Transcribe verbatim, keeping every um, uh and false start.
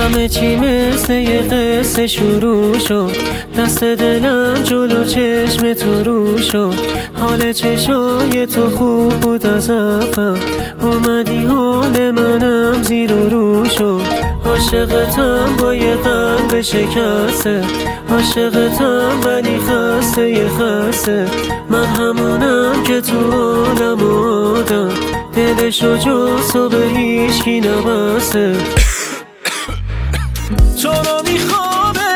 همه چی مثل یه قصه شروع شد، دست دلم جلو چشم تو رو شد. حال چشای تو خوب بود از اول، اومدی حال منم زیر و رو شد. عاشقتم با یه قلب شکسته، عاشقتم ولی خسته یه خسته. من همونم که تو عالم آدم، دلشو جز تو به هیچکی نبسته. تو رو میخوام